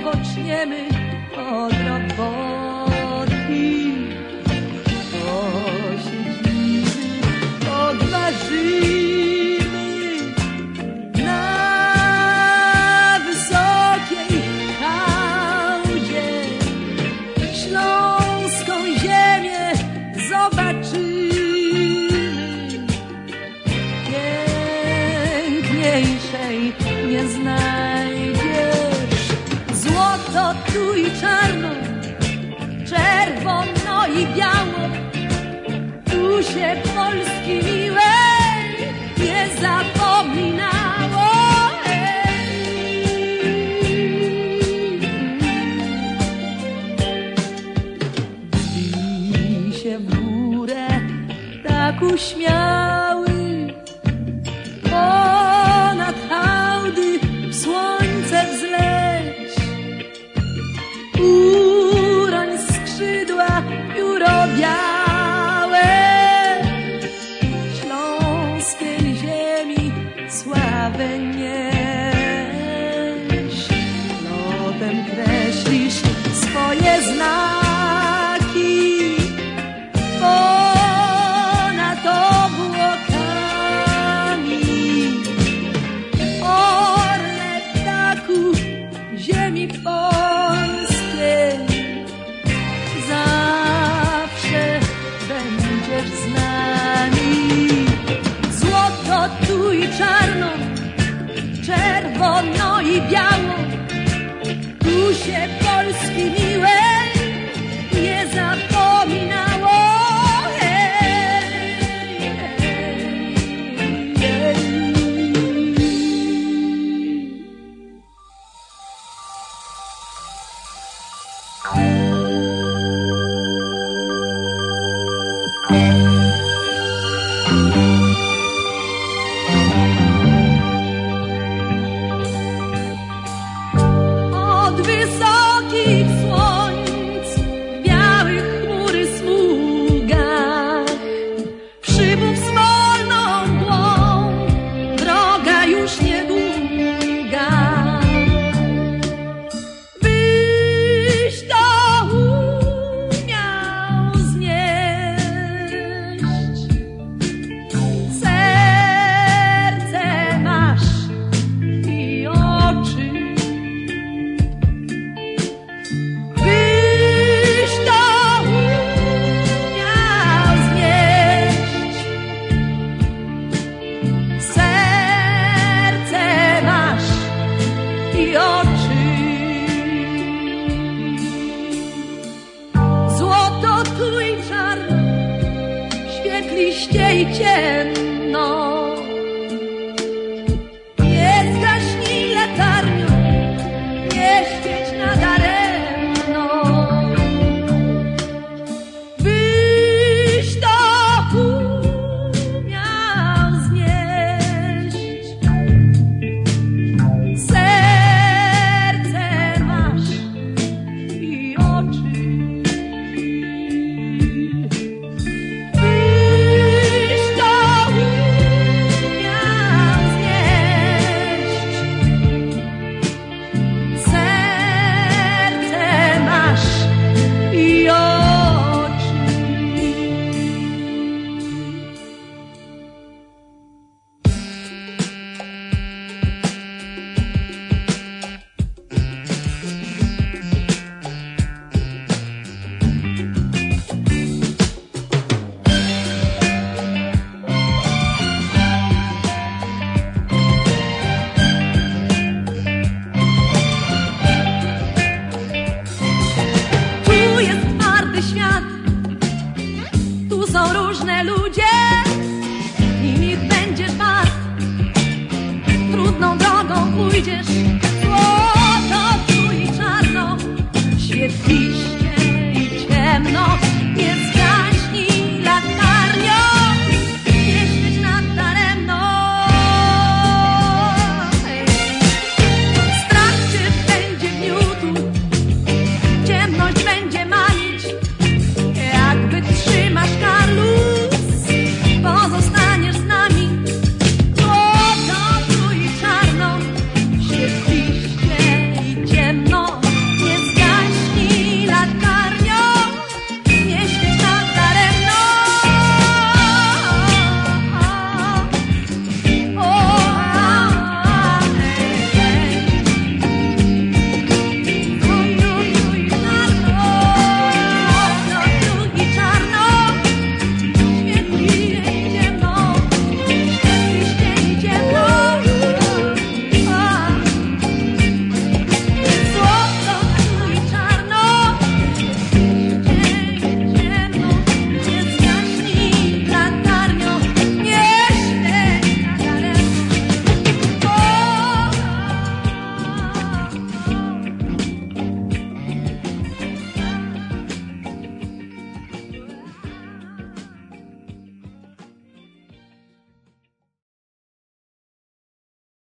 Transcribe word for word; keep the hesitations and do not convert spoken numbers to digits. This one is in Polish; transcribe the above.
odpoczniemy od roboty. Posiedzimy, odważymy na wysokiej hałdzie śląską ziemię zobaczymy. Piękniejszej nie znajdziesz. Złoto tu i czarno, czerwono i biało. Tu się Polski miłej nie zapominało. Wzbij się w górę, tak uśmiały, ponad hałdy w słońce wzleć. Uroń skrzydła pióro białe, śląskiej ziemi sławę nieś. Lotem kreślisz swoje znaki ponad obłokami. Orle ptaku ziemi polskiej, zawsze będziesz z nami. Złoto tu i czarno, czerwono i biało. Tu się Polski miłej nie zapominało. Hej, hej, hej. Od wysokich słońc, białych chmury smugach, przybów zwolną mgłą, droga już niedługa. Byś to umiał znieść, serce masz i oczy. Byś to umiał znieść, serce masz i oczy. Złoto tu i czarno, świetliście i ciemno.